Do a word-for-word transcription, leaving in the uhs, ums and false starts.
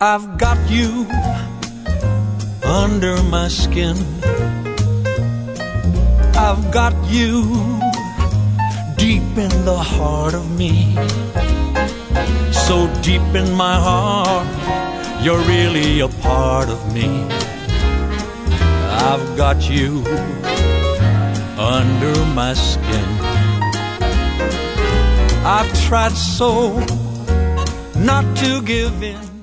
I've got you under my skin. I've got you deep in the heart of me. So deep in my heart, you're really a part of me. I've got you under my skin. I've tried so not to give in.